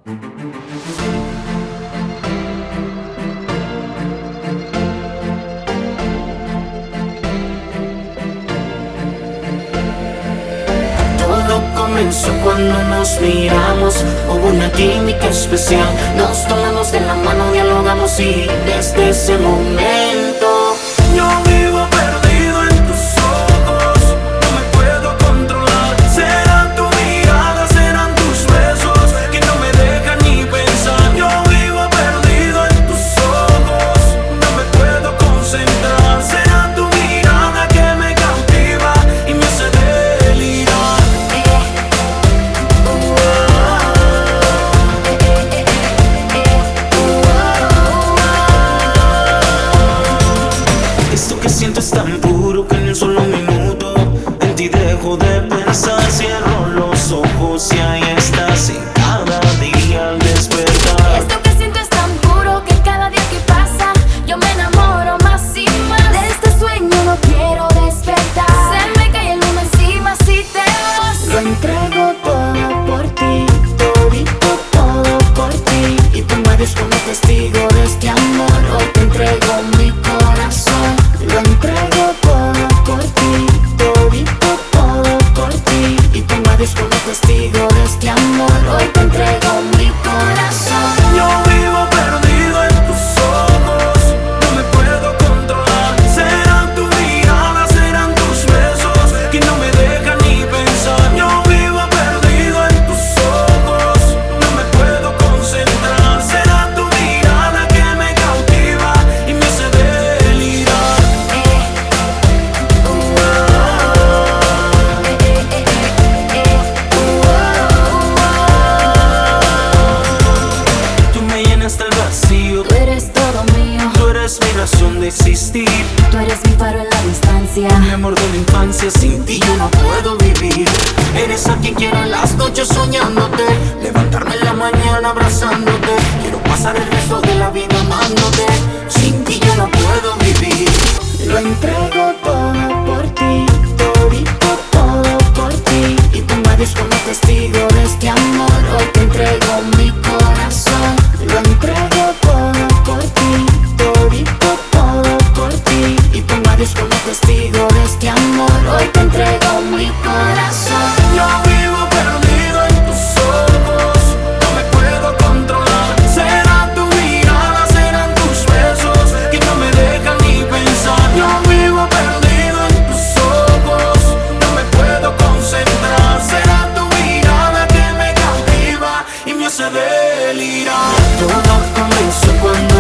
Todo comenzó cuando nos miramos, hubo una química especial. Nos tomamos de la mano, dialogamos y desde ese momento yo vivo perdido en tus ojos, no me puedo controlar. Será tu mirada, serán tus besos que no me dejan ni pensar. Yo vivo perdido en tus ojos, no me puedo concentrar. Será tu mirada que me cautiva y me hace delirar. Esto que siento es tan puro que en un solo minuto en ti dejo de pensar. Cierro los ojos y ahí estás en cada día al despertar. Esto que siento es tan puro que cada día que pasa yo me enamoro más y más. De este sueño no quiero despertar. Se me cae el mundo encima si te vas. Lo entrego todo por ti, todito todo por ti. Y tú me eres como testigo de este amor. Hoy te entrego mi corazón. Lo entrego todo por ti, todito todo por ti. Y tú me eres como testigo de este amor. Hoy te entrego mi corazón. Yo vivo perdido en tus ojos, no me puedo controlar. Serán tu mirada, serán tus besos que no me dejan ni pensar. Yo vivo perdido en tus ojos, no me puedo concentrar. Será tu mirada que me cautiva y me hace delirar. Tú me llenas del vacío, Tú eres todo mío, tú eres mi razón de existir. tú eres mi faro en la distancia. Mi amor de la infancia, sin ti yo no puedo vivir. Eres a quien quiero en las noches soñándote, levantarme en la mañana abrazándote. Quiero pasar el resto de la vida amándote. Sin ti yo no puedo vivir. Lo entrego todo por ti, todito todo por ti. Y tú me eres como testigo de este amor. Hoy te entrego mi corazón. Lo entrego todo por ti, todito todo por ti. Y tú me eres como testigo de este amor. Hoy te entrego mi corazón. Yo vivo perdido en tus ojos, no me puedo controlar. Será tu mirada, serán tus besos que no me dejan ni pensar. Yo vivo perdido en tus ojos, no me puedo concentrar. Será tu mirada que me cautiva y me hace delirar. Todo comenzó cuando